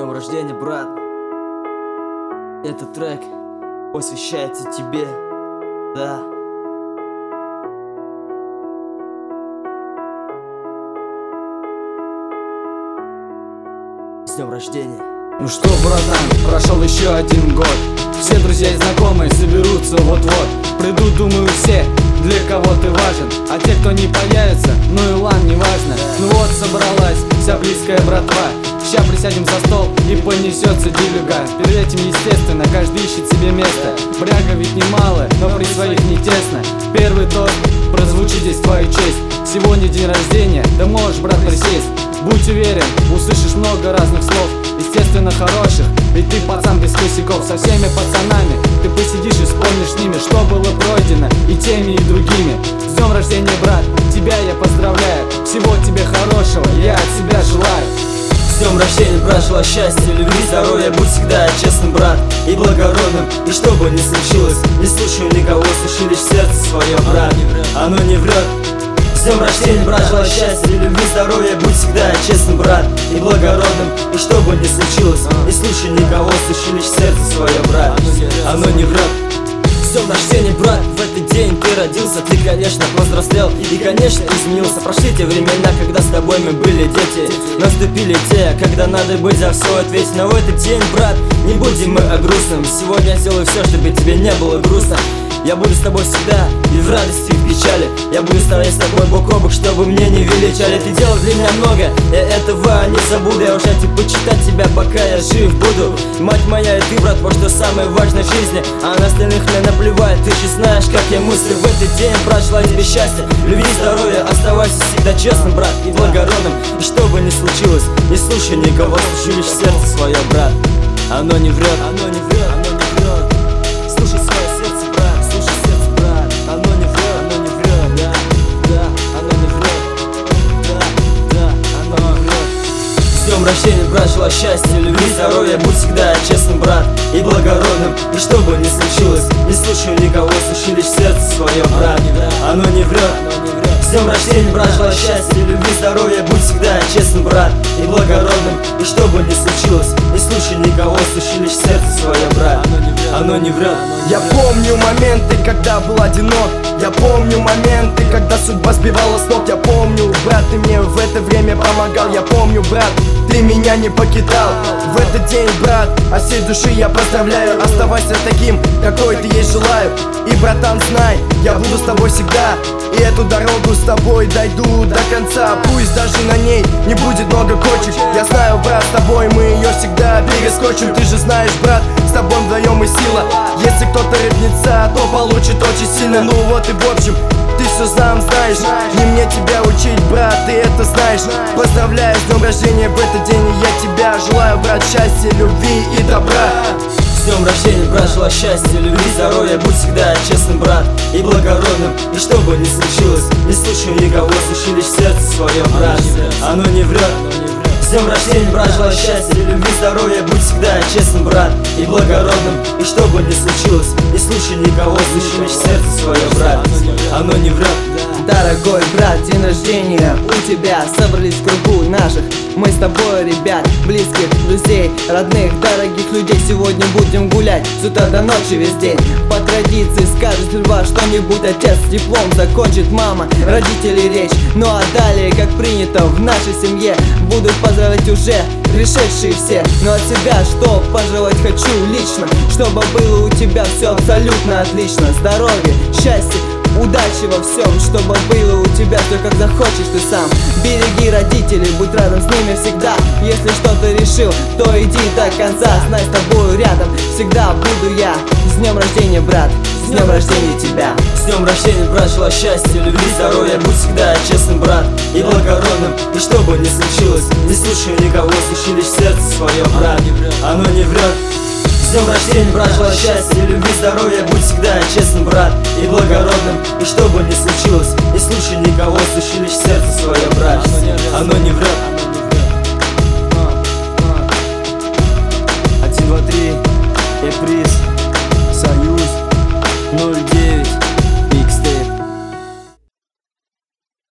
днем рождения, брат! Этот трек посвящается тебе, да. С днем рождения! Ну что, братан, прошел еще один год. Все друзья и знакомые соберутся вот-вот. Придут, думаю, все, для кого ты важен. А те, кто не появится, ну и ладно, не важно. Ну вот собралась вся близкая братва. Ща присядем за стол и понесется делюга. Перед этим, естественно, каждый ищет себе место. Бряга ведь немало, но при своих не тесно. Первый тост прозвучит здесь в твою честь. Сегодня день рождения, да можешь, брат, присесть. Будь уверен, услышишь много разных слов, естественно хороших, ведь ты пацан без косяков. Со всеми пацанами ты посидишь и вспомнишь с ними, что было пройдено и теми, и другими. С днем рождения, брат, тебя я поздравляю. Всего тебе хорошего я от себя желаю. С днем рождения, брат, желаю счастья, любви, здоровья. Будь всегда честным, брат, и благородным. И что бы ни случилось, не слушай никого, слушай лишь сердце свое, брат, оно не врет. С днем рождения, брат, желаю счастья, любви, здоровья. Будь всегда честным, брат, и благородным. И что бы ни случилось, не слушай никого, слушай лишь сердце свое, брат, оно не врет. С днем рождения, брат, в этот день ты родился. Ты, конечно, повзрослел и, конечно, изменился. Прошли те времена, когда с тобой мы были дети. Наступили те, когда надо быть за все ответить. Но в этот день, брат, не будем мы о грустном. Сегодня я сделаю все, чтобы тебе не было грустно. Я буду с тобой всегда, и в радости, и в печали. Я буду стоять с тобой бок о бок, чтобы мне не величали. Ты делал для меня много, я этого не забуду. Я уже почитать тебя, пока я жив буду. Мать моя и ты, брат, вот что самое важное в жизни. А на остальных мне наплевать, ты же знаешь, как я мыслю. В этот день, брат, желаю тебе счастья, любви, здоровья. Оставайся всегда честным, брат, и благородным. И что бы ни случилось, не слушай никого, слушай лишь сердце свое, брат, оно не врет, оно не врет, оно не врет. Слушай свое сердце, брат, слушай сердце, брат, оно не врет, да, да, оно не врет, да, оно не врет. С днем рождения, брат, желаю счастья, любви, здоровья. Будь всегда честным, брат, и благородным. И что бы ни случилось, не слушай никого, слушай лишь сердце свое, брат, оно не врет. С днем рождения, брат, желаю счастья, любви, здоровья. Будь всегда честным, брат, и благородным. И что бы ни случилось, не слушай никого, слушай лишь сердце свое, брат, оно не врет. Я помню моменты, когда был одинок. Я помню моменты, когда судьба сбивала с ног. Я помню, брат, ты мне в это время помогал. Я помню, брат, ты меня не покидал. В этот день, брат, от всей души я поздравляю. Оставайся таким, какой ты есть, желаю. И, братан, знай, я буду с тобой всегда. И эту дорогу с тобой дойду до конца. Пусть даже на ней не будет много кочек. Я знаю, брат, с тобой мы ее всегда перескочим. Ты же знаешь, брат, с тобой вдвоем и сила. Если кто-то рыпнется, то получит очень сильно. Ну вот и в общем, ты все сам знаешь. Не мне тебя учить, брат, ты это знаешь. Поздравляю с днем рождения в этот день, и я тебя желаю, брат, счастья, любви и добра. С днем рождения, брат, желаю счастья, любви, здоровья. Будь всегда честным, брат, и благородным. И что бы ни случилось, не слушай никого, слушай лишь сердце свое, брат, оно не врет. С днем рождения, брат, желаю счастья, любви, здоровья. Будь всегда честным, брат, и благородным. И что бы ни случилось, не слушай никого, слушай лишь сердце свое, брат, оно не врет. Дорогой брат, день рождения у тебя. Собрались в кругу наших, мы с тобой, ребят, близких, друзей, родных, дорогих людей. Сегодня будем гулять с утра до ночи весь день. По традиции скажет льва что-нибудь отец, диплом закончит мама, родители речь. Ну а далее, как принято в нашей семье, будут поздравлять уже пришедшие все. Но от себя что пожелать хочу лично, чтобы было у тебя все абсолютно отлично. Здоровья, счастья, удачи во всем, чтобы было у тебя все как захочешь ты сам. Береги родителей, будь рядом с ними всегда. Если что-то решил, то иди до конца. Знай, с тобою рядом всегда буду я. С днем рождения, брат, с днем рождения тебя. С днем рождения, брат, желаю счастья, любви, здоровья. Будь всегда честным, брат, и благородным. И что бы ни случилось, не слушай никого, слушай лишь сердце свое, брат, оно не врет. С днем рождения, брат, желаю счастья, любви, здоровья. Будь всегда честным, брат, и благородным. И что бы ни случилось, не слушай никого, слушай лишь сердце свое, брат, оно не врет.